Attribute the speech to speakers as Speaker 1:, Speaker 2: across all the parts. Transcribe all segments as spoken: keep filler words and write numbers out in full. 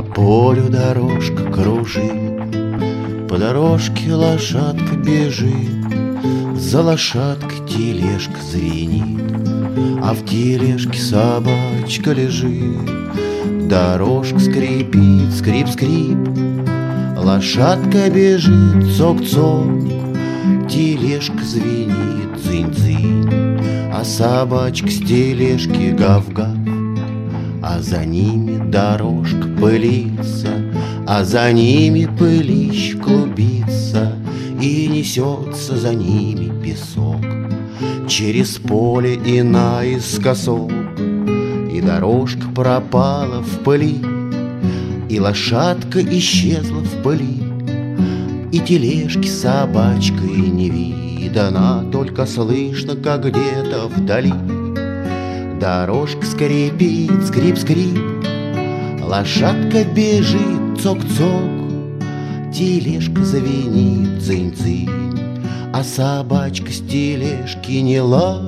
Speaker 1: полю дорожка кружит, по дорожке лошадка бежит, за лошадкой тележка звенит, а в тележке собачка лежит. Дорожка скрипит, скрип-скрип, лошадка бежит, цок-цок, тележка звенит, дзынь-дзынь, а собачка с тележки гав-гав. А за ними дорожка пылится, а за ними пылищ клубится, и несется за ними песок через поле и наискосок. И дорожка пропала в пыли, и лошадка исчезла в пыли, и тележки с собачкой не видана, только слышно, как где-то вдали. Дорожка скрипит, скрип-скрип, лошадка бежит, цок-цок, тележка звенит, цинь-цинь, а собачка с тележки не лает,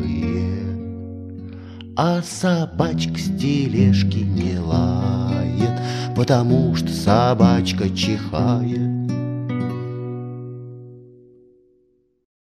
Speaker 1: а собачка с тележки не лает, потому что собачка чихает.